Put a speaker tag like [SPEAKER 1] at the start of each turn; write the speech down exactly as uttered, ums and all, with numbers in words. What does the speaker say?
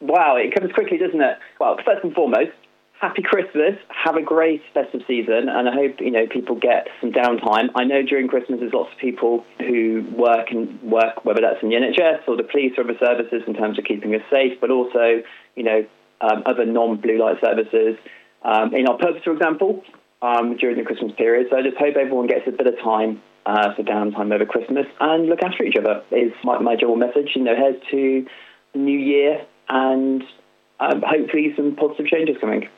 [SPEAKER 1] Wow, it comes quickly, doesn't it? Well, first and foremost, happy Christmas. Have a great festive season, and I hope, you know, people get some downtime. I know during Christmas there's lots of people who work and work, whether that's in the N H S or the police or other services in terms of keeping us safe, but also, you know, um, other non-blue light services. Um, in our pubs, for example, um, during the Christmas period. So I just hope everyone gets a bit of time uh, for downtime over Christmas and look after each other is my, my general message. You know, here's to the new year and um, hopefully some positive changes coming.